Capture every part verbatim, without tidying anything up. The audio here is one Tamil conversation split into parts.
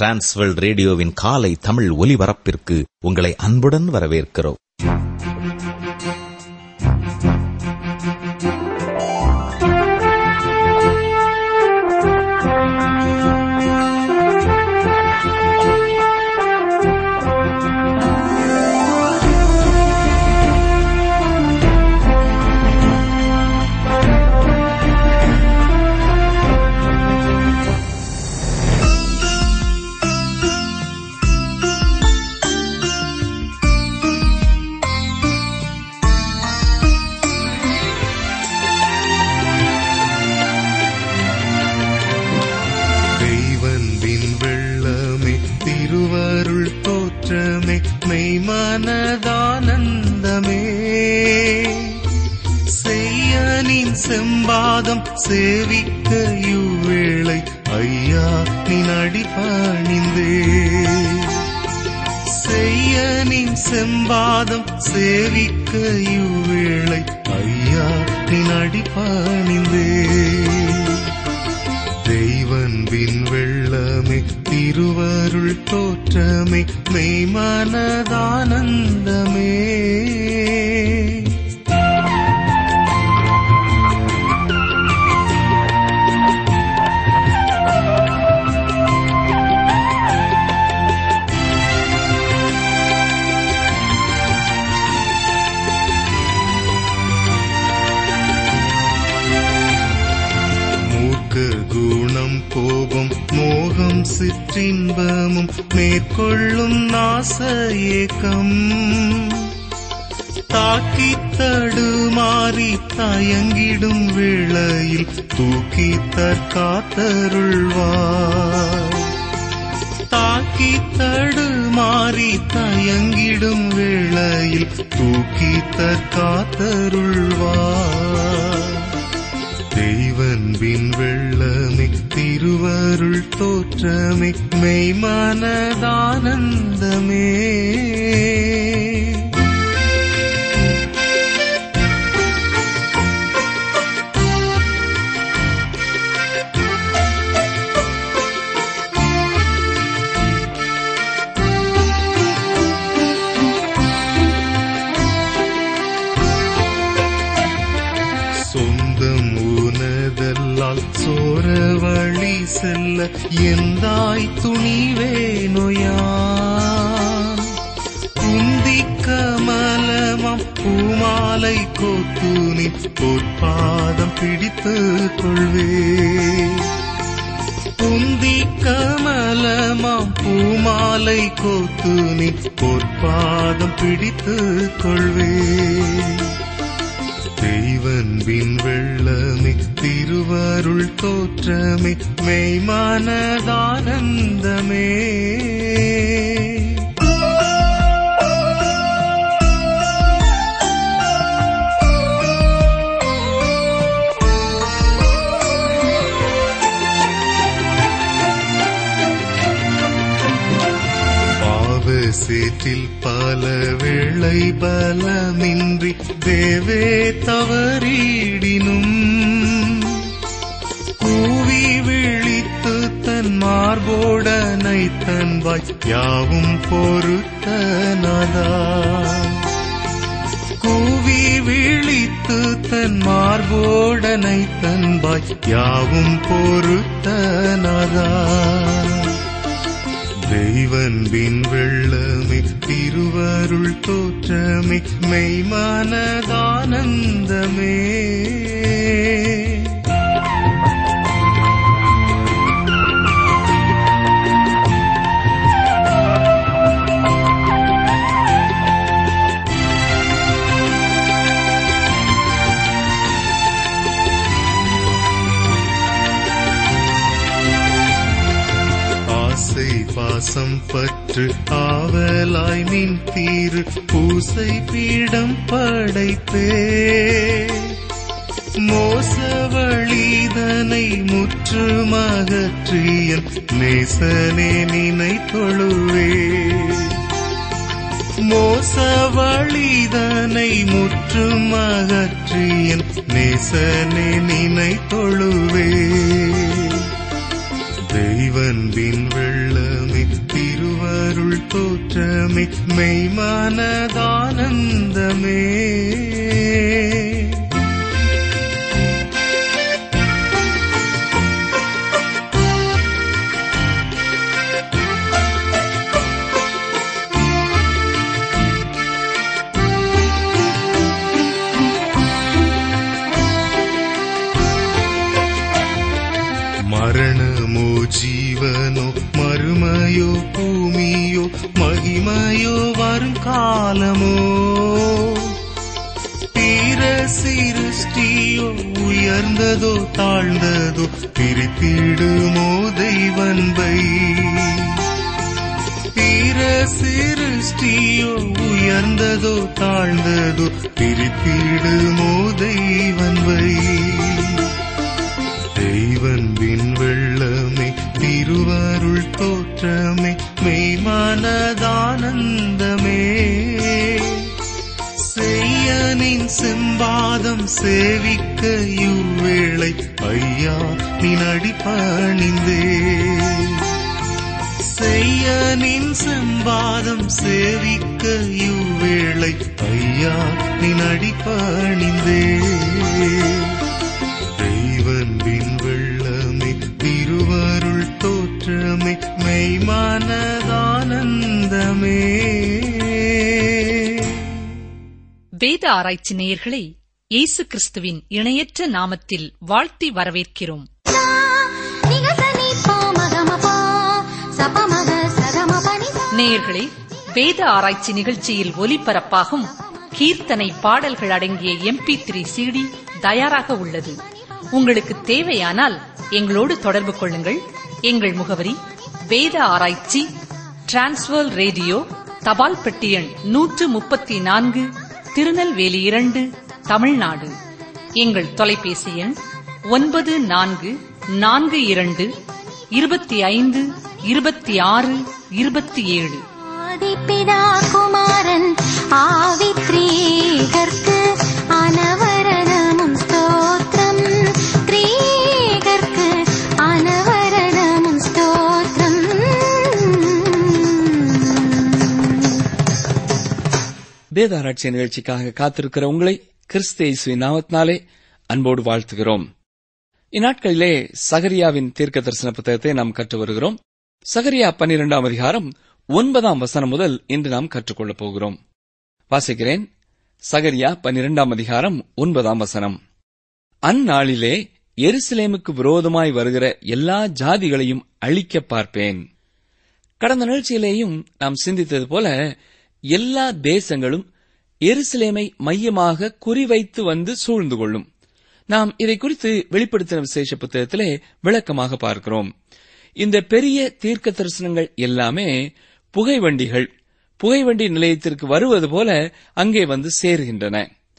டிரான்ஸ்வேர்ல்ட் ரேடியோவின் காலை தமிழ் ஒலிபரப்பிற்கு உங்களை அன்புடன் வரவேற்கிறோம். மெய்மனதானந்தமே செய்யனின் செம்பாதம் சேவிக்க இவ்வேளை ஐயா நின் அடிபணிந்தே. செய்யனின் செம்பாதம் சேவிக்க இவ்வேளை ஐயா நின் அடிபணிந்தே. தெய்வன்பின் வெள்ளமே திருவருள் தோற்றமே மெய்மனதானந்தமே. குணம் கோபம் மோகம் சிற்றின்பமும் மேற்கொள்ளும் நாச ஏக்கம் தாக்கி தடுமாறி தயங்கிடும் வேளையில் தூக்கி தற்காத்தருள்வார். தாக்கி தடுமாறி தயங்கிடும் வேளையில் தூக்கி தற்காத்தருள்வார். தெய்வன்பின் வெள்ளமே திருவருள் தோற்றமே மெய்மனதானந்தமே. சோர வழி செல்ல எந்தாய் துணிவேனோயான். குந்தி கமலமாம் பூமாலை கோத்துனி பொற்பாதம் பிடித்து கொள்வே. குந்தி கமலமாம் பூமாலை கோத்துனி பொற்பாதம் பிடித்து கொள்வே. தெய்வன்பின் வெள்ளமே திருவருள் தோற்றமே மெய்மனதானந்தமே. சேற்றில் பல வேளை பலமின்றி தேவே தவறிடினும் கூவி விழித்து தன் மார்போடனை தன்வாய் யாவும் பொறுத்தனதா. கூவி விழித்து தன் மார்போடனை தன்வாய் யாவும் பொறுத்தனதா. தெய்வன்பின் வெள்ளமே திருவருள் தோற்றமே மெய்மனதானந்தமே. பாசம் பற்று ஆவலாய் நின் தீரு பூசை பீடம் படைத்தே. மோசவழிதனை முற்றுமகற்றியன் நேசனே நினை தொழுவே. மோசவழிதனை முற்றுமகற்றியன் நேசனே நினை தொழுவே. தெய்வன்பின் வெள்ளமே தோற்றமே மெய்மானதானந்தமே. மரணமோ ஜீவனோ மறுமையோ பூமியோ மகிமையோ வரும் காலமோ, தீர சிருஷ்டியோ உயர்ந்ததோ தாழ்ந்ததோ பிரித்திடுமோ தெய்வன்பை. தீர சிருஷ்டியோ உயர்ந்ததோ தாழ்ந்ததோ பிரித்திடுமோ தெய்வன்பை. தெய்வன்பின் வெள்ளமே திருவருள் தோற்றமே மெய்மானதானந்தமே. செய்யனின் செம்பாதம் சேவிக்க இவ்வேளை ஐயா நின் அடிபணிந்தே. செய்யனின் செம்பாதம் சேவிக்க இவ்வேளை ஐயா நின் அடிபணிந்தே. தெய்வன்பின் வெள்ளமே திருவருள் தோற்றமே மெய்மானதானந்தமே. வேத ஆராய்ச்சி நேயர்களை இயேசு கிறிஸ்துவின் இணையற்ற நாமத்தில் வாழ்த்தி வரவேற்கிறோம். நேயர்களே, வேத ஆராய்ச்சி நிகழ்ச்சியில் ஒலிபரப்பாகும் கீர்த்தனை பாடல்கள் அடங்கிய எம்பி த்ரீ சிடி தயாராக உள்ளது. உங்களுக்கு தேவையானால் எங்களோடு தொடர்பு கொள்ளுங்கள். எங்கள் முகவரி வேத ஆராய்ச்சி, டிரான்ஸ்வர் ரேடியோ, தபால் பெட்டி எண் நூற்று முப்பத்தி நான்கு, திருநெல்வேலி இரண்டு, தமிழ்நாடு. எங்கள் தொலைபேசி எண் ஒன்பது நான்கு நான்கு இரண்டு இருபத்தி ஐந்து இருபத்தி ஆறு இருபத்தி ஏழு. ஆதிபிதா குமாரன் ஆவித்ரீகர்க்கு அனவரதமும் ஸ்தோத்திரம். த்ரீகர்க்கு அனவரதமும் ஸ்தோத்திரம். வேத ஆராய்ச்சி நிகழ்ச்சிக்காக காத்திருக்கிற உங்களை கிறிஸ்து இயேசுவின் நாமத்தினாலே அன்போடு வாழ்த்துகிறோம். இந்நாட்களிலே சகரியாவின் தீர்க்க தரிசன புத்தகத்தை நாம் கற்று வருகிறோம். சகரியா பன்னிரெண்டாம் அதிகாரம் ஒன்பதாம் வசனம் முதல் இன்று நாம் கற்றுக்கொள்ளப் போகிறோம். வாசிக்கிறேன். சகரியா பன்னிரெண்டாம் அதிகாரம் ஒன்பதாம் வசனம். அந்நாளிலே எருசலேமுக்கு விரோதமாய் வருகிற எல்லா ஜாதிகளையும் அழிக்க பார்ப்பேன். கடந்த நிகழ்ச்சியிலேயும் நாம் சிந்தித்தது போல எல்லா தேசங்களும் எருசலேமை மையமாக குறிவைத்து வந்து சூழ்ந்து கொள்ளும். நாம் இதை குறித்து வெளிப்படுத்தின விசேஷ புத்தகத்திலே விளக்கமாக பார்க்கிறோம். இந்த பெரிய தீர்க்க தரிசனங்கள் எல்லாமே புகைவண்டிகள் புகைவண்டி நிலையத்திற்கு வருவது போல அங்கே வந்து சேருகின்றன.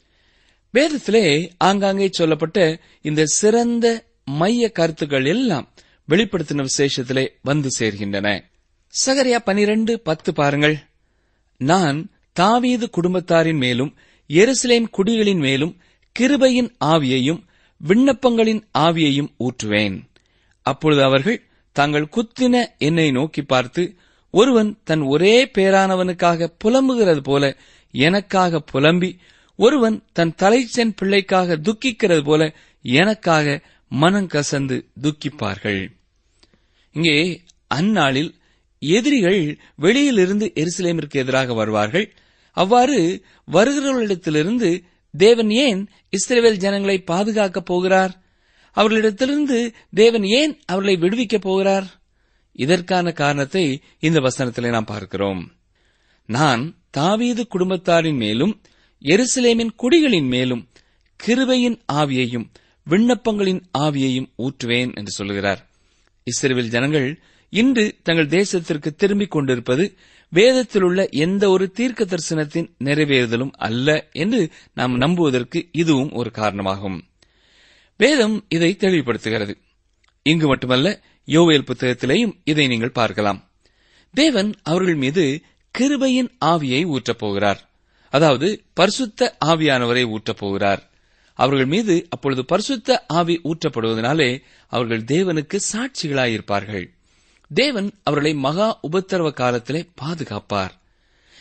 வேதத்திலே ஆங்காங்கே சொல்லப்பட்ட இந்த சிறந்த மைய கருத்துக்கள் எல்லாம் வெளிப்படுத்தின விசேஷத்திலே வந்து சேர்கின்றன. சகரியா பனிரெண்டு பத்து பாருங்கள். நான் தாவீது குடும்பத்தாரின் மேலும் எருசலேம் குடிகளின் மேலும் கிருபையின் ஆவியையும் விண்ணப்பங்களின் ஆவியையும் ஊற்றுவேன். அப்பொழுது அவர்கள் தாங்கள் குத்தின என்னை நோக்கி பார்த்து, ஒருவன் தன் ஒரே பேரானவனுக்காக புலம்புகிறது போல எனக்காக புலம்பி, ஒருவன் தன் தலைச்சென் பிள்ளைக்காக துக்கிக்கிறது போல எனக்காக மனங்கசந்து துக்கிப்பார்கள். இங்கே அந்நாளில் எதிரிகள் வெளியிலிருந்து எருசலேமிற்கு எதிராக வருவார்கள். அவ்வாறு வருகிறவர்களிடத்திலிருந்து தேவன் ஏன் இஸ்ரவேல் ஜனங்களை பாதுகாக்கப் போகிறார்? அவர்களிடத்திலிருந்து தேவன் ஏன் அவர்களை விடுவிக்கப் போகிறார்? இதற்கான காரணத்தை இந்த வசனத்திலே நாம் பார்க்கிறோம். நான் தாவீது குடும்பத்தாரின் மேலும் எருசலேமின் குடிகளின் மேலும் கிருபையின் ஆவியையும் விண்ணப்பங்களின் ஆவியையும் ஊற்றுவேன் என்று சொல்கிறார். இஸ்ரவேல் ஜனங்கள் இன்று தங்கள் தேசத்திற்கு திரும்பிக் கொண்டிருப்பது வேதத்திலுள்ள எந்த ஒரு தீர்க்க தரிசனத்தின் நிறைவேறுதலும் அல்ல என்று நாம் நம்புவதற்கு இதுவும் ஒரு காரணமாகும். வேதம் இதை தெளிவுபடுத்துகிறது. இங்கு மட்டுமல்ல, யோவேல் புத்தகத்திலேயும் இதை நீங்கள் பார்க்கலாம். தேவன் அவர்கள் மீது கிருபையின் ஆவியை ஊற்றப் போகிறார். அதாவது பரிசுத்த ஆவியானவரை ஊற்றப் போகிறார். அவர்கள் மீது அப்பொழுது பரிசுத்த ஆவி ஊற்றப்படுவதனாலே அவர்கள் தேவனுக்கு சாட்சிகளாயிருப்பார்கள். தேவன் அவர்களை மகா உபத்திரவ காலத்திலே பாதுகாப்பார்.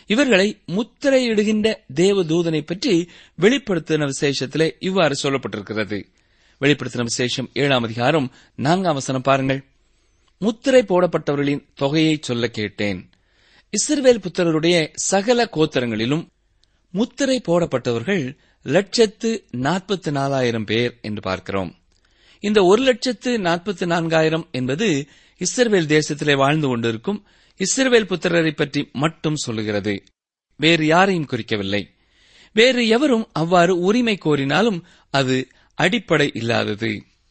இவர்களை முத்திரையிடுகின்ற தேவதூதனை பற்றி வெளிப்படுத்தின விசேஷத்திலே இவ்வாறு சொல்லப்பட்டிருக்கிறது. வெளிப்படுத்தின விசேஷம் ஏழாம் அதிகாரம் நான்காம் வசனம் பாருங்கள். முத்திரை போடப்பட்டவர்களின் தொகையை சொல்ல கேட்டேன். இஸ்ரவேல் புத்திரருடைய சகல கோத்திரங்களிலும் முத்திரை போடப்பட்டவர்கள் லட்சத்து நாற்பத்தி நாலாயிரம் பேர் என்று பார்க்கிறோம். இந்த ஒரு லட்சத்து நாற்பத்தி நான்காயிரம் என்பது இஸ்ரவேல் தேசத்திலே வாழ்ந்து கொண்டிருக்கும் இஸ்ரவேல் புத்திரரை பற்றி மட்டும் சொல்லுகிறது. வேறு யாரையும் குறிக்கவில்லை. வேறு எவரும் அவ்வாறு உரிமை கோரினாலும் அது அடிப்படை இல்லாதது.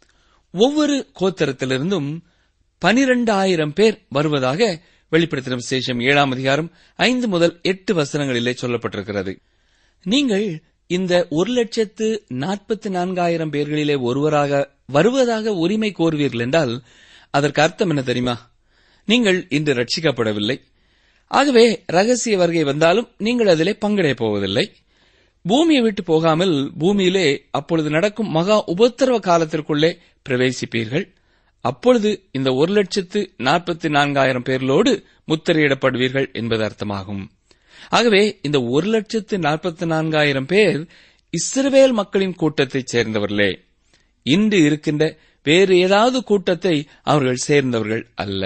ஒவ்வொரு கோத்திரத்திலிருந்தும் பனிரெண்டாயிரம் பேர் வருவதாக வெளிப்படுத்தின விசேஷம் ஏழாம் அதிகாரம் ஐந்து முதல் எட்டு வசனங்களிலே சொல்லப்பட்டிருக்கிறது. நீங்கள் இந்த ஒரு லட்சத்து நாற்பத்தி நான்காயிரம் பேர்களிலே ஒருவராக வருவதாக உரிமை கோருவீர்கள் என்றால் அதற்கு அர்த்தம் என்ன தெரியுமா? நீங்கள் இன்று ரட்சிக்கப்படவில்லை. ஆகவே ரகசிய வருகை வந்தாலும் நீங்கள் அதிலே பங்கடைய போவதில்லை. பூமியை விட்டு போகாமல் பூமியிலே அப்பொழுது நடக்கும் மகா உபத்திரவ காலத்திற்குள்ளே பிரவேசிப்பீர்கள். அப்பொழுது இந்த ஒரு லட்சத்து நாற்பத்தி நான்காயிரம் பேர்களோடு முத்திரையிடப்படுவீர்கள் என்பது அர்த்தமாகும். ஆகவே இந்த ஒரு லட்சத்து நாற்பத்தி நான்காயிரம் பேர் இஸ்ரவேல் மக்களின் கூட்டத்தைச் சேர்ந்தவர்களே. இன்று இருக்கின்ற வேறு ஏதாவது கூட்டத்தை அவர்கள் சேர்ந்தவர்கள் அல்ல.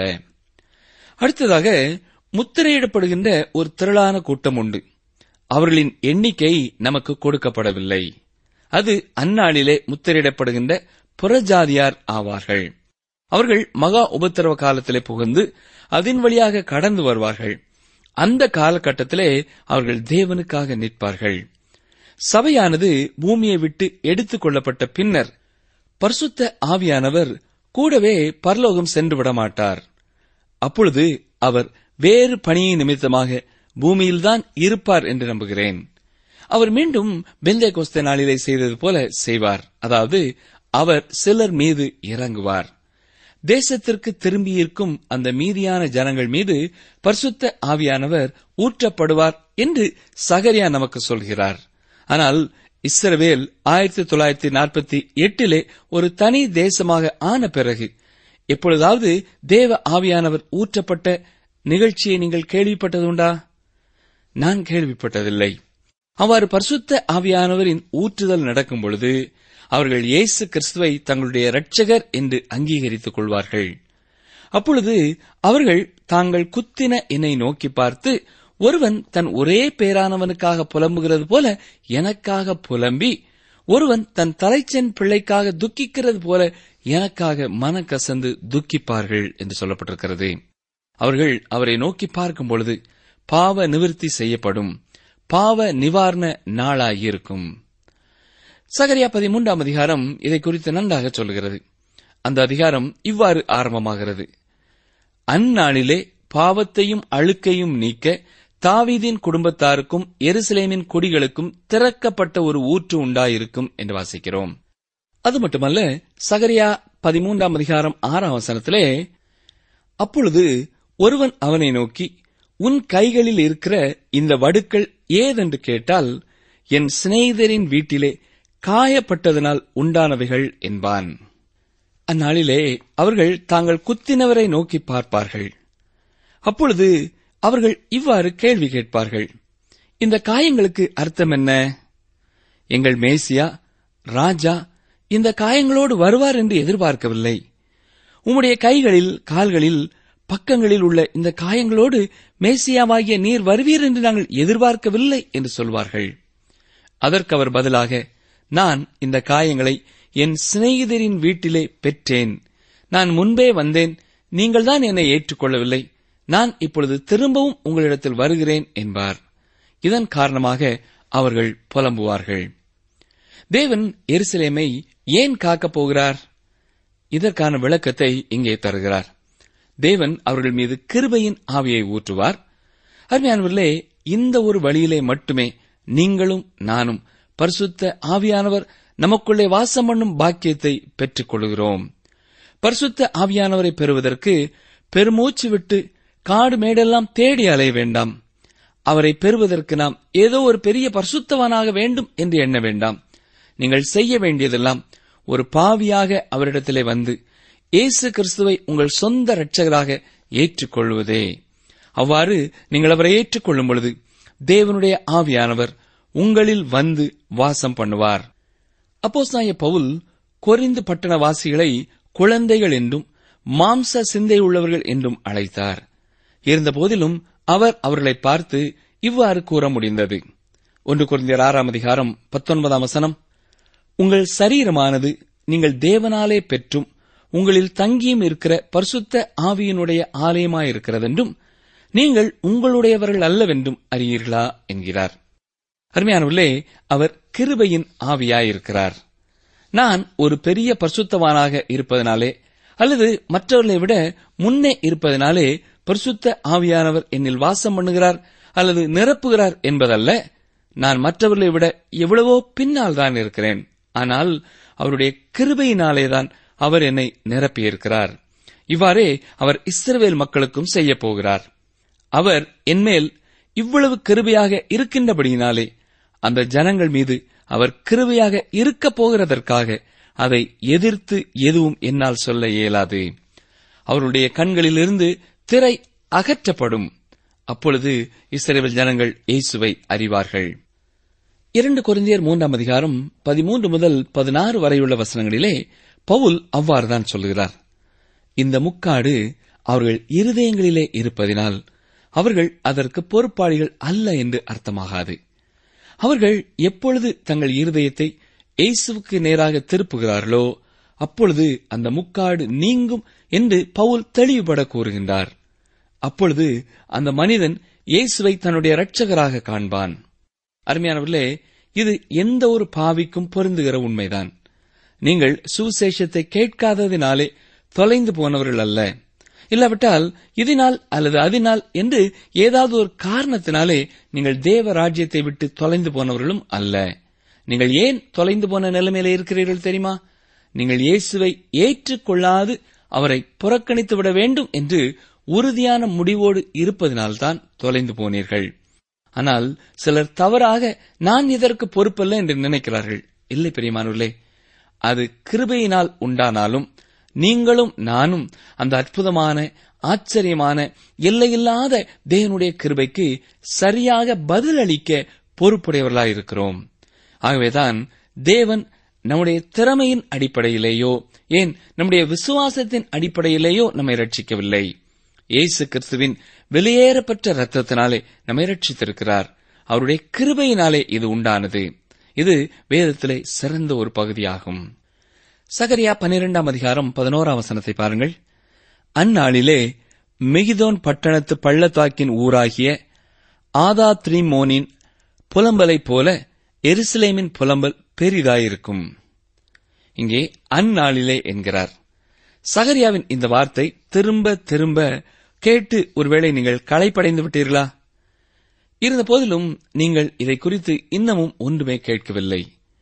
அடுத்ததாக முத்திரையிடப்படுகின்ற ஒரு திரளான கூட்டம் உண்டு. அவர்களின் எண்ணிக்கை நமக்கு கொடுக்கப்படவில்லை. அது அந்நாளிலே முத்திரையிடப்படுகின்ற புறஜாதியார் ஆவார்கள். அவர்கள் மகா உபத்திரவ காலத்திலே புகுந்து அதன் வழியாக கடந்து வருவார்கள். அந்த காலகட்டத்திலே அவர்கள் தேவனுக்காக நிற்பார்கள். சபையானது பூமியை விட்டு எடுத்துக் கொள்ளப்பட்ட பின்னர் பரிசுத்த ஆவியானவர் கூடவே பரலோகம் சென்று விடமாட்டார். அப்பொழுது அவர் வேறு பணியை நிமித்தமாக பூமியில்தான் இருப்பார் என்று நம்புகிறேன். அவர் மீண்டும் பெந்தேகோஸ்தே நாளிலே செய்தது போல செய்வார். அதாவது அவர் சிலர் மீது இறங்குவார். தேசத்திற்கு திரும்பியிருக்கும் அந்த மீதியான ஜனங்கள் மீது பரிசுத்த ஆவியானவர் ஊற்றப்படுவார் என்று சகரியா நமக்கு சொல்கிறார். ஆனால் இஸ்ரவேல் ஆயிரத்தி தொள்ளாயிரத்தி நாற்பத்தி எட்டிலே ஒரு தனி தேசமாக ஆன பிறகு எப்பொழுதாவது தேவ ஆவியானவர் ஊற்றப்பட்ட நிகழ்ச்சியை நீங்கள் கேள்விப்பட்டதுண்டா? நான் கேள்விப்பட்டதில்லை. அவ்வாறு பரிசுத்த ஆவியானவரின் ஊற்றுதல் நடக்கும் பொழுது அவர்கள் இயேசு கிறிஸ்துவை தங்களுடைய இரட்சகர் என்று அங்கீகரித்துக் கொள்வார்கள். அப்பொழுது அவர்கள் தாங்கள் குத்தின என்னை நோக்கி பார்த்து, ஒருவன் தன் ஒரே பேரானவனுக்காக புலம்புகிறது போல எனக்காக புலம்பி, ஒருவன் தன் தலைச்சென் பிள்ளைக்காக துக்கிக்கிறது போல எனக்காக மனக்கசந்து துக்கிப்பார்கள் என்று சொல்லப்பட்டிருக்கிறது. அவர்கள் அவரை நோக்கி பார்க்கும் பொழுது பாவ நிவர்த்தி செய்யப்படும் பாவ நிவாரண நாளாயிருக்கும். சகரியா பதிமூன்றாம் அதிகாரம் இதை குறித்து நன்றாக சொல்கிறது. அந்த அதிகாரம் இவ்வாறு ஆரம்பமாகிறது. அந்நாளிலே பாவத்தையும் அழுக்கையும் நீக்க தாவீதின் குடும்பத்தாருக்கும் எருசலேமின் குடிகளுக்கும் திறக்கப்பட்ட ஒரு ஊற்று உண்டாயிருக்கும் என்று வாசிக்கிறோம். அது மட்டுமல்ல, சகரியா பதிமூன்றாம் அதிகாரம் ஆறாம் வசனத்திலே, அப்பொழுது ஒருவன் அவனை நோக்கி, உன் கைகளில் இருக்கிற இந்த வடுக்கள் ஏதென்று கேட்டால், என் சிநேகிதரின் வீட்டிலே காயப்பட்டதனால் உண்டானவைகள் என்பான். அந்நாளிலே அவர்கள் தாங்கள் குத்தினவரை நோக்கி பார்ப்பார்கள். அப்பொழுது அவர்கள் இவ்வாறு கேள்வி கேட்பார்கள், இந்த காயங்களுக்கு அர்த்தம் என்ன? எங்கள் மேசியா ராஜா இந்த காயங்களோடு வருவார் என்று எதிர்பார்க்கவில்லை. உம்முடைய கைகளில் கால்களில் பக்கங்களில் உள்ள இந்த காயங்களோடு மேசியாவாகிய நீர் வருவீர் என்று நாங்கள் எதிர்பார்க்கவில்லை என்று சொல்வார்கள். அதற்கு அவர் பதிலாக, நான் இந்த காயங்களை என் சிநேகிதரின் வீட்டிலே பெற்றேன். நான் முன்பே வந்தேன், நீங்கள்தான் என்னை ஏற்றுக்கொள்ளவில்லை. நான் இப்பொழுது திரும்பவும் உங்களிடத்தில் வருகிறேன் என்பார். இதன் காரணமாக அவர்கள் புலம்புவார்கள். தேவன் எருசலேமை ஏன் காக்கப் போகிறார்? இதற்கான விளக்கத்தை இங்கே தருகிறார். தேவன் அவர்கள் மீது கிருபையின் ஆவியை ஊற்றுவார். அருமையானவர்களே, இந்த ஒரு வழியிலே மட்டுமே நீங்களும் நானும் பரிசுத்த ஆவியானவர் நமக்குள்ளே வாசம் பண்ணும் பாக்கியத்தை பெற்றுக் கொள்கிறோம். பரிசுத்த ஆவியானவரை பெறுவதற்கு பெருமூச்சு விட்டு காடு மேடெல்லாம் தேடி அலைய வேண்டாம். அவரை பெறுவதற்கு நாம் ஏதோ ஒரு பெரிய பரிசுத்தவானாக வேண்டும் என்று எண்ண வேண்டாம். நீங்கள் செய்ய வேண்டியதெல்லாம் ஒரு பாவியாக அவரிடத்திலே வந்து இயேசு கிறிஸ்துவை உங்கள் சொந்த இரட்சகராக ஏற்றுக்கொள்வதே. அவ்வாறு நீங்கள் அவரை ஏற்றுக்கொள்ளும் பொழுது தேவனுடைய ஆவியானவர் உங்களில் வந்து வாசம் பண்ணுவார். அப்போஸ்தலனாகிய பவுல் கொரிந்து பட்டணவாசிகளை குழந்தைகள் என்றும் மாம்ச சிந்தை உள்ளவர்கள் என்றும் அழைத்தார். இருந்தபோதிலும் அவர் அவர்களை பார்த்து இவ்வாறு கூற முடிந்தது. ஒன்று கொரிந்தியர் ஆறாம் அதிகாரம் பத்தொன்பதாம் வசனம், உங்கள் சரீரமானது நீங்கள் தேவனாலே பெற்றும் உங்களில் தங்கியும் இருக்கிற பரிசுத்த ஆவியினுடைய ஆலயமாயிருக்கிறதென்றும் நீங்கள் உங்களுடையவர்கள் அல்லவென்றும் அறியீர்களா என்கிறார். அருமையானவர்களே, அவர் கிருபையின் ஆவியாயிருக்கிறார். நான் ஒரு பெரிய பரிசுத்தவானாக இருப்பதனாலே அல்லது மற்றவர்களை விட முன்னே இருப்பதனாலே பரிசுத்த ஆவியானவர் என்னில் வாசம் பண்ணுகிறார் அல்லது நிரப்புகிறார் என்பதல்ல. நான் மற்றவர்களை விட எவ்வளவோ பின்னால் தான் இருக்கிறேன். ஆனால் அவருடைய கிருபையினாலேதான் அவர் என்னை நிரப்பியிருக்கிறார். இவ்வாறே அவர் இஸ்ரவேல் மக்களுக்கும் செய்யப் போகிறார். அவர் என்மேல் இவ்வளவு கிருபையாக இருக்கின்றபடியினாலே அந்த ஜனங்கள் மீது அவர் கிருபையாக இருக்கப் போகிறதற்காக அதை எதிர்த்து எதுவும் என்னால் சொல்ல இயலாது. அவருடைய கண்களிலிருந்து திரை அகற்றப்படும். அப்பொழுது இஸ்ரவேல் ஜனங்கள் இயேசுவை அறிவார்கள். இரண்டு கொரிந்தியர் மூன்றாம் அதிகாரம் பதிமூன்று முதல் பதினாறு வரையுள்ள வசனங்களிலே பவுல் அவ்வாறுதான் சொல்கிறார். இந்த முக்காடு அவர்கள் இருதயங்களிலே இருப்பதினால் அவர்கள் அதற்கு பொறுப்பாளிகள் அல்ல என்று அர்த்தமாகாது. அவர்கள் எப்பொழுது தங்கள் இருதயத்தை இயேசுவுக்கு நேராக திருப்புகிறார்களோ அப்பொழுது அந்த முக்காடு நீங்கும் என்று பவுல் தெளிவுபட கூறுகின்றார். அப்பொழுது அந்த மனிதன் இயேசுவை தன்னுடைய இரட்சகராக காண்பான். அருமையானவர்களே, இது எந்த ஒரு பாவிக்கும் பொருந்துகிற உண்மைதான். நீங்கள் சுவிசேஷத்தை கேட்காததினாலே தொலைந்து போனவர்கள் அல்ல. இல்லாவிட்டால் இதனால் அல்லது அதனால் என்று ஏதாவது ஒரு காரணத்தினாலே நீங்கள் தேவ ராஜ்யத்தை விட்டு தொலைந்து போனவர்களும் அல்ல. நீங்கள் ஏன் தொலைந்து போன நிலைமையில இருக்கிறீர்கள் தெரியுமா? நீங்கள் இயேசுவை ஏற்றுக்கொள்ளாது அவரை புறக்கணித்து விட வேண்டும் என்று உறுதியான முடிவோடு இருப்பதனால்தான் தொலைந்து போனீர்கள். ஆனால் சிலர் தவறாக நான் இதற்கு பொறுப்பல்ல என்று நினைக்கிறார்கள். இல்லை பிரியமானவர்களே, அது கிருபையினால் உண்டானாலும் நீங்களும் நானும் அந்த அற்புதமான ஆச்சரியமான எல்லையில்லாத தேவனுடைய கிருபைக்கு சரியாக பதிலளிக்க பொறுப்புடையவர்களாயிருக்கிறோம். ஆகவேதான் தேவன் நம்முடைய திறமையின் அடிப்படையிலேயோ ஏன் நம்முடைய விசுவாசத்தின் அடிப்படையிலேயோ நம்மை ரட்சிக்கவில்லை. இயேசு கிறிஸ்துவின் வெளியேறப்பட்ட இரத்தத்தினாலே நம்மை ரட்சித்திருக்கிறார். அவருடைய கிருபையினாலே இது உண்டானது. இது வேதத்திலே சிறந்த ஒரு பகுதியாகும். சகரியா பன்னிரெண்டாம் அதிகாரம் பதினோராம் வசனத்தை பாருங்கள். அந்நாளிலே மெகிதோன் பட்டணத்து பள்ளத்தாக்கின் ஊராகிய ஆதாத்ரிமோனின் புலம்பலைப் போல எருசலேமின் புலம்பல் பெரிதாயிருக்கும். இங்கே அந்நாளிலே என்கிறார். சகரியாவின் இந்த வார்த்தை திரும்ப திரும்ப கேட்டு ஒருவேளை நீங்கள் களைப்படைந்து விட்டீர்களா? இருந்த போதிலும் நீங்கள் இதை குறித்து இன்னமும் ஒன்றுமே கேட்கவில்லை.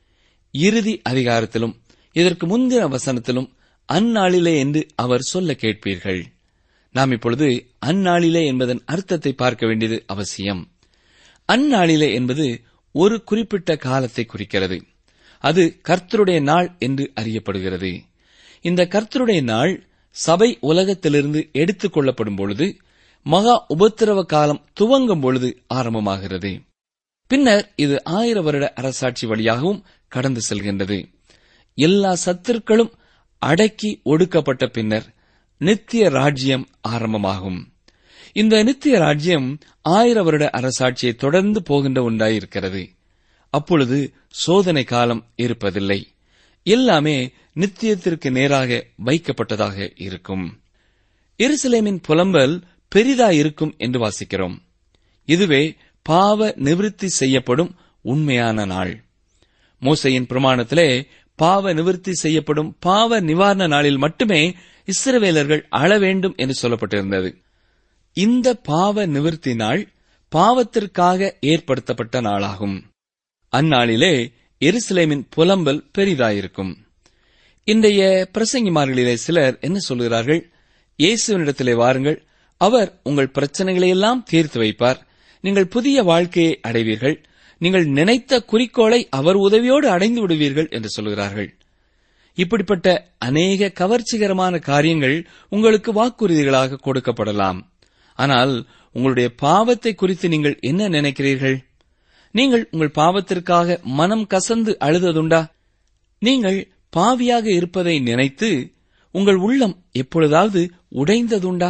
இறுதி அதிகாரத்திலும் இதற்கு முந்தின வசனத்திலும் அந்நாளிலே என்று அவர் சொல்ல கேட்பீர்கள். நாம் இப்பொழுது அந்நாளிலே என்பதன் அர்த்தத்தை பார்க்க வேண்டியது அவசியம். அந்நாளிலே என்பது ஒரு குறிப்பிட்ட காலத்தை குறிக்கிறது. அது கர்த்தருடைய நாள் என்று அறியப்படுகிறது. இந்த கர்த்தருடைய நாள் சபை உலகத்திலிருந்து எடுத்துக் கொள்ளப்படும் பொழுது மகா உபத்திரவ காலம் துவங்கும் பொழுது ஆரம்பமாகிறது. பின்னர் இது ஆயிர வருட அரசாட்சி வழியாகவும் கடந்து செல்கின்றது. எல்லா சத்துருக்களும் அடக்கி ஒடுக்கப்பட்ட பின்னர் நித்திய ராஜ்யம் ஆரம்பமாகும். இந்த நித்திய ராஜ்யம் ஆயிர வருட அரசாட்சியை தொடர்ந்து போகின்ற ஒன்றாயிருக்கிறது. அப்பொழுது சோதனை காலம் இருப்பதில்லை. எல்லாமே நித்தியத்திற்கு நேராக வைக்கப்பட்டதாக இருக்கும். எருசலேமின் புலம்பல் பெரிதாயிருக்கும் என்று வாசிக்கிறோம். இதுவே பாவ நிவிருத்தி செய்யப்படும் உண்மையான நாள். மோசேயின் பிரமாணத்திலே பாவ நிவிருத்தி செய்யப்படும் பாவ நிவாரண நாளில் மட்டுமே இஸ்ரவேலர்கள் அழ வேண்டும் என்று சொல்லப்பட்டிருந்தது. இந்த பாவ நிவிருத்தி நாள் பாவத்திற்காக ஏற்படுத்தப்பட்ட நாளாகும். அந்நாளிலே எருசலேமின் புலம்பல் பெரிதாயிருக்கும். இன்றைய பிரசங்கிமார்களிலே சிலர் என்ன சொல்கிறார்கள்? இயேசுவினிடத்திலே வாருங்கள், அவர் உங்கள் பிரச்சனைகளையெல்லாம் தீர்த்து வைப்பார், நீங்கள் புதிய வாழ்க்கையை அடைவீர்கள், நீங்கள் நினைத்த குறிக்கோளை அவர் உதவியோடு அடைந்து விடுவீர்கள் என்று சொல்கிறார்கள். இப்படிப்பட்ட அநேக கவர்ச்சிகரமான காரியங்கள் உங்களுக்கு வாக்குறுதிகளாக கொடுக்கப்படலாம். ஆனால் உங்களுடைய பாவத்தை குறித்து நீங்கள் என்ன நினைக்கிறீர்கள்? நீங்கள் உங்கள் பாவத்திற்காக மனம் கசந்து அழுததுண்டா? நீங்கள் பாவியாக இருப்பதை நினைத்து உங்கள் உள்ளம் எப்பொழுதாவது உடைந்ததுண்டா?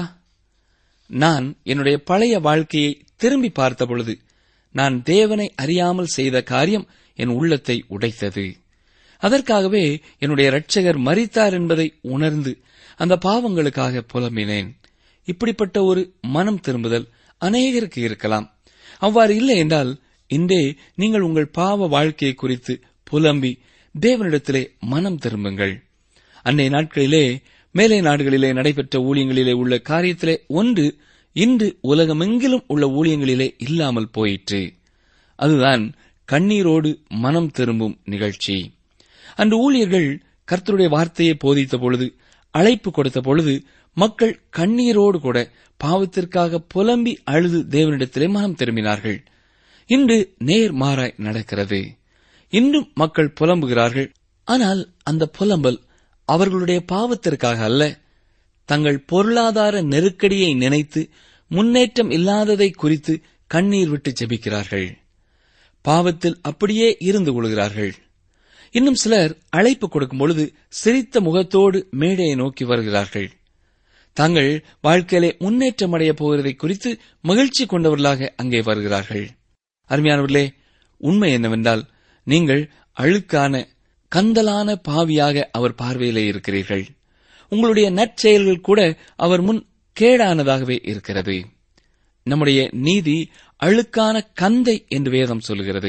நான் என்னுடைய பழைய வாழ்க்கையை திரும்பி பார்த்தபொழுது நான் தேவனை அறியாமல் செய்த காரியம் என் உள்ளத்தை உடைத்தது. அதற்காகவே என்னுடைய இரட்சகர் மரித்தார் என்பதை உணர்ந்து அந்த பாவங்களுக்காக புலம்பினேன். இப்படிப்பட்ட ஒரு மனம் திரும்புதல் அநேகருக்கு இருக்கலாம். அவ்வாறு இல்லை என்றால் இன்றே நீங்கள் உங்கள் பாவ வாழ்க்கையை குறித்து புலம்பி தேவனிடத்திலே மனம் திரும்புங்கள். அன்றைய நாட்களிலே மேலை நாடுகளிலே நடைபெற்ற ஊழியங்களிலே உள்ள காரியத்திலே ஒன்று இன்று உலகமெங்கிலும் உள்ள ஊழியங்களிலே இல்லாமல் போயிற்று. அதுதான் கண்ணீரோடு மனம் திரும்பும் நிகழ்ச்சி. அன்று ஊழியர்கள் கர்த்தருடைய வார்த்தையை போதித்த பொழுது, அழைப்பு கொடுத்த பொழுது மக்கள் கண்ணீரோடு கூட பாவத்திற்காக புலம்பி அழுது தேவனிடத்திலே மனம் திரும்பினார்கள். இன்று நேர் மாறாய் நடக்கிறது. இன்றும் மக்கள் புலம்புகிறார்கள். ஆனால் அந்த புலம்பல் அவர்களுடைய பாவத்திற்காக அல்ல, தங்கள் பொருளாதார நெருக்கடியை நினைத்து முன்னேற்றம் இல்லாததை குறித்து கண்ணீர் விட்டு ஜெபிக்கிறார்கள். பாவத்தில் அப்படியே இருந்து கொள்கிறார்கள். இன்னும் சிலர் அழைப்பு கொடுக்கும் பொழுது சிரித்த முகத்தோடு மேடையை நோக்கி வருகிறார்கள். தாங்கள் வாழ்க்கையிலே முன்னேற்றம் அடைய போகிறதை குறித்து மகிழ்ச்சி கொண்டவர்களாக அங்கே வருகிறார்கள். அருமையானவர்களே, உண்மை என்னவென்றால் நீங்கள் அழுக்கான கந்தலான பாவியாக அவர் பார்வையிலே இருக்கிறீர்கள். உங்களுடைய நற்செயல்கள் கூட அவர் முன் கேடானதாகவே இருக்கிறது. நம்முடைய நீதி அழுக்கான கந்தை என்று வேதம் சொல்கிறது.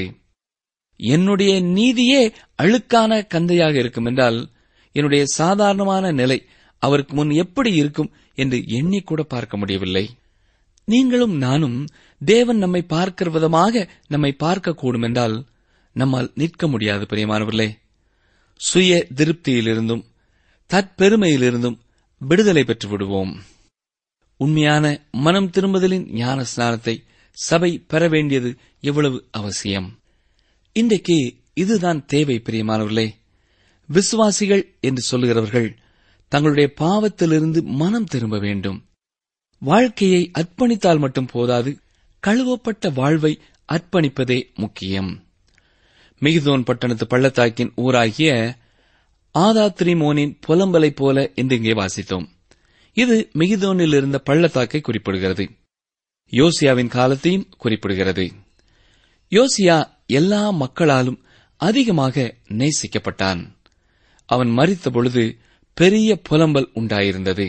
என்னுடைய நீதியே அழுக்கான கந்தையாக இருக்கும் என்றால் என்னுடைய சாதாரணமான நிலை அவருக்கு முன் எப்படி இருக்கும் என்று எண்ணிக்கூட பார்க்க முடியவில்லை. நீங்களும் நானும் தேவன் நம்மை பார்க்கிற விதமாக நம்மை பார்க்கக்கூடும் என்றால் நம்மால் நிற்க முடியாது. பிரியமானவர்களே, சுய திருப்தியிலிருந்தும் தற்பெருமையிலிருந்தும் விடுதலை பெற்று விடுவோம். உண்மையான மனம் திரும்புதலின் ஞான ஸ்நானத்தை சபை பெற வேண்டியது எவ்வளவு அவசியம்! இன்றைக்கு இதுதான் தேவை. பிரியமானவர்களே, விசுவாசிகள் என்று சொல்லுகிறவர்கள் தங்களுடைய பாவத்திலிருந்து மனம் திரும்ப வேண்டும். வாழ்க்கையை அர்ப்பணித்தால் மட்டும் போதாது, கழுவப்பட்ட வாழ்வை அர்ப்பணிப்பதே முக்கியம். மிகிதோன் பட்டணத்து பள்ளத்தாக்கின் ஊராகிய ஆதாத்ரிமோனின் புலம்பலை போல என்று இங்கே வாசித்தோம். இது மிகிதோனில் இருந்த பள்ளத்தாக்கை குறிப்பிடுகிறது. யோசியாவின் காலத்தையும் குறிப்பிடுகிறது. யோசியா எல்லா மக்களாலும் அதிகமாக நேசிக்கப்பட்டான். அவன் மரித்த பொழுது பெரிய புலம்பல் உண்டாயிருந்தது.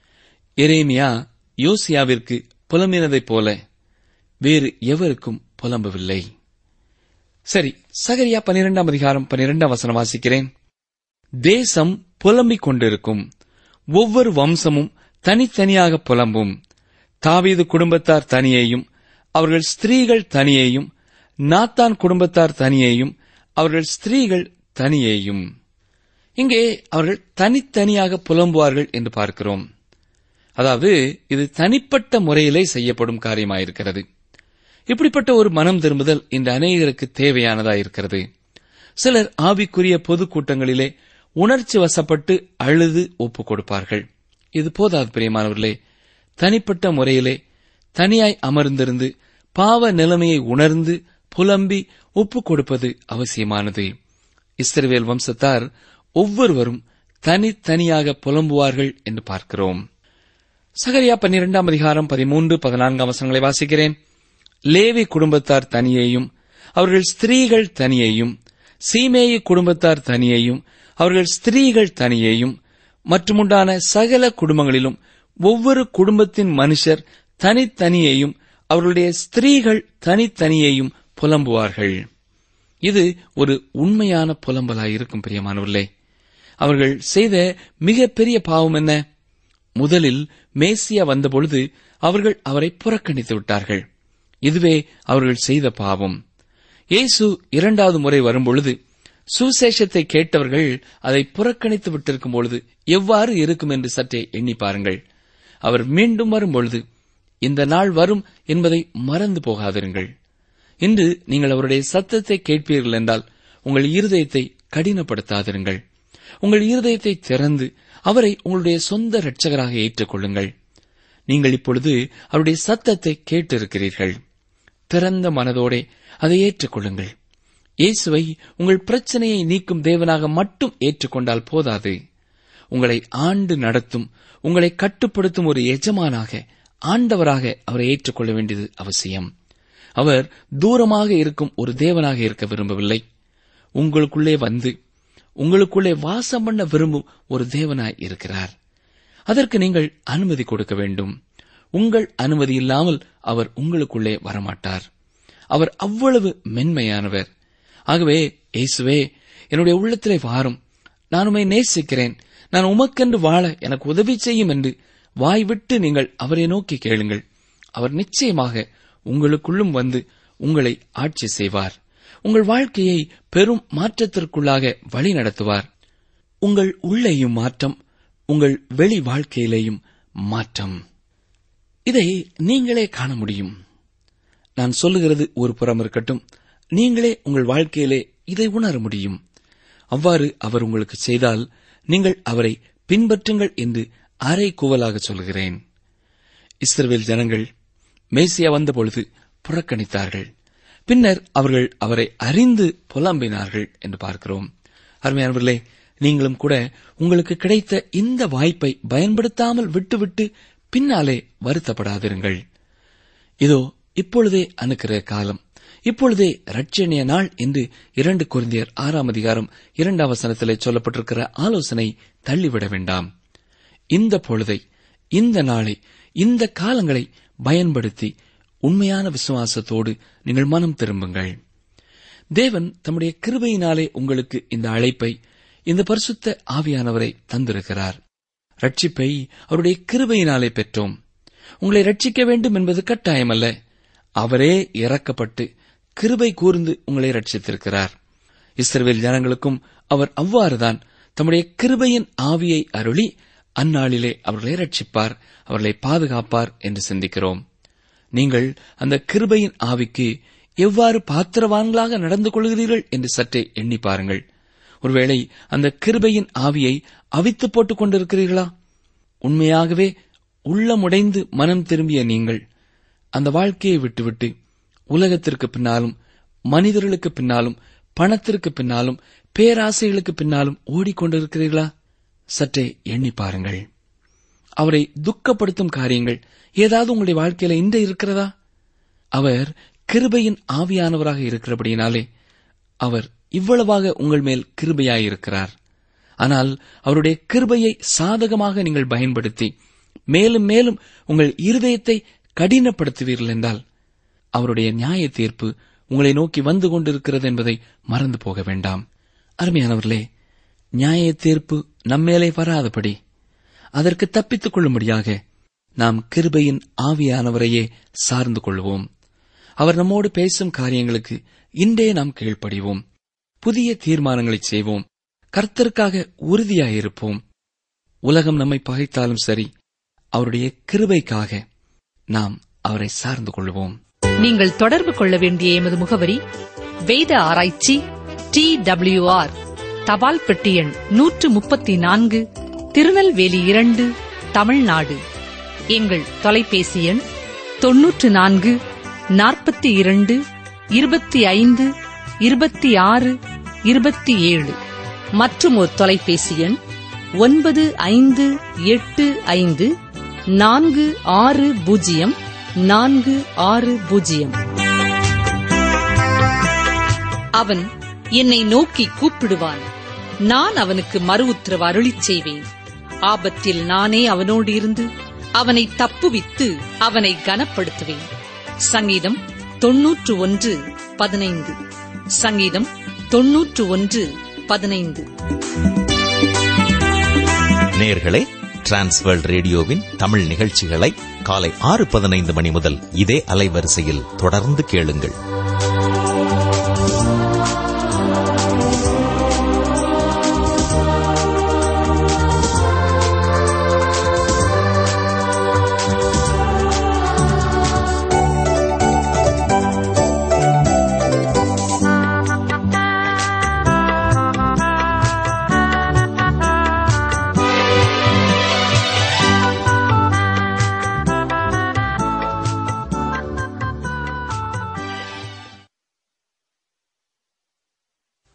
எரேமியா யோசியாவிற்கு புலம்பினதைப் போல வேறு எவருக்கும் புலம்பவில்லை. சரி, சகரியா பனிரெண்டாம் அதிகாரம் பனிரெண்டாம் வசனம் வாசிக்கிறேன். தேசம் புலம்பிக் கொண்டிருக்கும், ஒவ்வொரு வம்சமும் தனித்தனியாக புலம்பும். தாவீது குடும்பத்தார் தனியேயும் அவர்கள் ஸ்திரீகள் தனியேயும், நாத்தான் குடும்பத்தார் தனியேயும் அவர்கள் ஸ்திரீகள் தனியேயும். இங்கே அவர்கள் தனித்தனியாக புலம்புவார்கள் என்று பார்க்கிறோம். அதாவது இது தனிப்பட்ட முறையிலே செய்யப்படும் காரியமாயிருக்கிறது. இப்படிப்பட்ட ஒரு மனம் திரும்புதல் இந்த அநேகருக்கு தேவையானதாயிருக்கிறது. சிலர் ஆவிக்குரிய பொதுக்கூட்டங்களிலே உணர்ச்சி வசப்பட்டு அழுது ஒப்புக் கொடுப்பார்கள். இது போதாது பிரியமானவர்களே. தனிப்பட்ட முறையிலே தனியாய் அமர்ந்திருந்து பாவ நிலைமையை உணர்ந்து புலம்பி ஒப்புக் கொடுப்பது அவசியமானது. இஸ்ரவேல் வம்சத்தார் ஒவ்வொருவரும் தனித்தனியாக புலம்புவார்கள் என்று பார்க்கிறோம். சகரியா பன்னிரெண்டாம் அதிகாரம் பதிமூன்று பதினான்காம் வசனங்களை வாசிக்கிறேன். லேவி குடும்பத்தார் தனியேயும் அவர்கள் ஸ்திரீகள் தனியேயும், சீமேயி குடும்பத்தார் தனியேயும் அவர்கள் ஸ்திரீகள் தனியேயும், மற்றுமுண்டான சகல குடும்பங்களிலும் ஒவ்வொரு குடும்பத்தின் மனுஷர் தனித்தனியேயும் அவர்களுடைய ஸ்திரீகள் தனித்தனியேயும் புலம்புவார்கள். இது ஒரு உண்மையான புலம்பலாயிருக்கும் பிரியமானவர்களே. அவர்கள் செய்த மிகப்பெரிய பாவம் என்ன? முதலில் மேசியா வந்தபொழுது அவர்கள் அவரை புறக்கணித்து விட்டார்கள். இதுவே அவர்கள் செய்த பாவம். இயேசு இரண்டாவது முறை வரும்பொழுது சுசேஷத்தை கேட்டவர்கள் அதை புறக்கணித்து விட்டிருக்கும் பொழுது எவ்வாறு இருக்கும் என்று சற்றே எண்ணி பாருங்கள். அவர் மீண்டும் வரும்பொழுது இந்த நாள் வரும் என்பதை மறந்து போகாதிருங்கள். இன்று நீங்கள் அவருடைய சத்தத்தை கேட்பீர்கள் என்றால் உங்கள் இருதயத்தை கடினப்படுத்தாதிருங்கள். உங்கள் இருதயத்தை திறந்து அவரை உங்களுடைய சொந்த இரட்சகராக ஏற்றுக் கொள்ளுங்கள். நீங்கள் இப்பொழுது அவருடைய சத்தத்தை கேட்டிருக்கிறீர்கள். திறந்த மனதோடே அதை ஏற்றுக்கொள்ளுங்கள். இயேசுவை உங்கள் பிரச்சனையை நீக்கும் தேவனாக மட்டும் ஏற்றுக்கொண்டால் போதாது. உங்களை ஆண்டு நடத்தும், உங்களை கட்டுப்படுத்தும் ஒரு எஜமானாக, ஆண்டவராக அவரை ஏற்றுக்கொள்ள வேண்டியது அவசியம். அவர் தூரமாக இருக்கும் ஒரு தேவனாக இருக்க விரும்பவில்லை. உங்களுக்குள்ளே வந்து உங்களுக்குள்ளே வாசம் பண்ண விரும்பும் ஒரு தேவனாய் இருக்கிறார். அதற்கு நீங்கள் அனுமதி கொடுக்க வேண்டும். உங்கள் அனுமதி இல்லாமல் அவர் உங்களுக்குள்ளே வரமாட்டார். அவர் அவ்வளவு மென்மையானவர். ஆகவே, இயேசுவே, என்னுடைய உள்ளத்திலே வாரும், நான் உம்மை நேசிக்கிறேன், நான் உமக்கென்று வாழ எனக்கு உதவி செய்யும் என்று வாய்விட்டு நீங்கள் அவரை நோக்கி கேளுங்கள். அவர் நிச்சயமாக உங்களுக்குள்ளும் வந்து உங்களை ஆட்சி செய்வார். உங்கள் வாழ்க்கையை பெரும் மாற்றத்திற்குள்ளாக வழி நடத்துவார். உங்கள் உள்ளேயும் மாற்றம், உங்கள் வெளி வாழ்க்கையிலேயும் மாற்றம். இதை நீங்களே காண முடியும். நான் சொல்லுகிறது ஒரு புறம் இருக்கட்டும், நீங்களே உங்கள் வாழ்க்கையிலே இதை உணர முடியும். அவ்வாறு அவர் உங்களுக்கு செய்தால் நீங்கள் அவரை பின்பற்றுங்கள் என்று அரை கூவலாக சொல்கிறேன். இஸ்ரவேல் ஜனங்கள் மேசியா வந்தபொழுது புறக்கணித்தார்கள். பின்னர் அவர்கள் அவரை அறிந்து புலம்பினார்கள் என்று பார்க்கிறோம். அருமையானவர்களே, நீங்களும் கூட உங்களுக்கு கிடைத்த இந்த வாய்ப்பை பயன்படுத்தாமல் விட்டுவிட்டு பின்னாலே வருத்தப்படாதிருங்கள். இதோ இப்பொழுதே அனுக்கிற காலம், இப்பொழுதே இரட்சணிய நாள் என்று இரண்டு கொரிந்தியர் ஆறாம் அதிகாரம் இரண்டாம் வசனத்திலே சொல்லப்பட்டிருக்கிற ஆலோசனை தள்ளிவிட வேண்டாம். இந்த பொழுதை, இந்த நாளை, இந்த காலங்களை பயன்படுத்தி உண்மையான விசுவாசத்தோடு நீங்கள் மனம் திரும்புங்கள். தேவன் தம்முடைய கிருபையினாலே உங்களுக்கு இந்த அழைப்பை, இந்த பரிசுத்த ஆவியானவரை தந்திருக்கிறார். ரட்சிப்பை அவருடைய கிருபையினாலே பெற்றோம். உங்களை ரட்சிக்க வேண்டும் என்பது கட்டாயமல்ல. அவரே இறக்கப்பட்டு கிருபை கூர்ந்து உங்களை ரட்சித்திருக்கிறார். இஸ்ரவேல் ஜனங்களுக்கும் அவர் அவ்வாறுதான் தம்முடைய கிருபையின் ஆவியை அருளி அந்நாளிலே அவர்களை ரட்சிப்பார், அவர்களை பாதுகாப்பார் என்று சிந்திக்கிறோம். நீங்கள் அந்த கிருபையின் ஆவிக்கு எவ்வாறு பாத்திரவான்களாக நடந்து கொள்கிறீர்கள் என்று சற்றே எண்ணி பாருங்கள். ஒருவேளை அந்த கிருபையின் ஆவியை அவித்து போட்டுக் கொண்டிருக்கிறீர்களா? உண்மையாகவே உள்ளமுடைந்து மனம் திரும்பிய நீங்கள் அந்த வாழ்க்கையை விட்டுவிட்டு உலகத்திற்கு பின்னாலும், மனிதர்களுக்கு பின்னாலும், பணத்திற்கு பின்னாலும், பேராசைகளுக்கு பின்னாலும் ஓடிக்கொண்டிருக்கிறீர்களா? சற்றே எண்ணி பாருங்கள். அவரை துக்கப்படுத்தும் காரியங்கள் ஏதாவது உங்களுடைய வாழ்க்கையில இன்று இருக்கிறதா? அவர் கிருபையின் ஆவியானவராக இருக்கிறபடியினாலே அவர் இவ்வளவாக உங்கள் மேல் கிருபையாயிருக்கிறார். ஆனால் அவருடைய கிருபையை சாதகமாக நீங்கள் பயன்படுத்தி மேலும் மேலும் உங்கள் இருதயத்தை கடினப்படுத்துவீர்கள் என்றால் அவருடைய நியாய தீர்ப்பு உங்களை நோக்கி வந்து கொண்டிருக்கிறது என்பதை மறந்து போக வேண்டாம். அருமையானவர்களே, நியாய தீர்ப்பு நம்மேலே வராதபடி அதற்கு தப்பித்துக் கொள்ளும்படியாக நாம் கிருபையின் ஆவியானவரையே சார்ந்து கொள்வோம். அவர் நம்மோடு பேசும் காரியங்களுக்கு இன்றே நாம் கீழ்ப்படிவோம். புதிய தீர்மானங்களை செய்வோம். கர்த்தருக்காக உறுதியாயிருப்போம். உலகம் நம்மை பகைத்தாலும் சரி, அவருடைய கிருபைக்காக நாம் அவரை சார்ந்து கொள்வோம். நீங்கள் தொடர்பு கொள்ள வேண்டிய எமது முகவரி: வேத ஆராய்ச்சி, டி டபிள்யூ ஆர், தபால் பெட்டி எண் நூற்று முப்பத்தி நான்கு, திருநெல்வேலி இரண்டு, தமிழ்நாடு. எங்கள் தொலைபேசி எண் தொன்னூற்று நான்கு நாற்பத்தி இரண்டு இருபத்தி ஐந்து இருபத்தி ஆறு இருபத்தி ஏழு. மற்றும் ஒரு தொலைபேசி எண் ஒன்பது ஐந்து எட்டு ஐந்து நான்கு ஆறு பூஜ்ஜியம் நான்கு ஆறு பூஜ்ஜியம். அவன் என்னை நோக்கி கூப்பிடுவான், நான் அவனுக்கு மறு உத்தரவு அருளிச் செய்வேன். ஆபத்தில் நானே அவனோடு இருந்து அவனை தப்புவித்து அவனை கனப்படுத்துவேன். சங்கீதம் தொன்னூற்று ஒன்று பதினைந்து. சங்கீதம் தொன்னூற்று ஒன்று பதினைந்து. நேயர்களே, டிரான்ஸ்வேர்ல்ட் ரேடியோவின் தமிழ் நிகழ்ச்சிகளை காலை ஆறு பதினைந்து மணி முதல் இதே அலைவரிசையில் தொடர்ந்து கேளுங்கள்.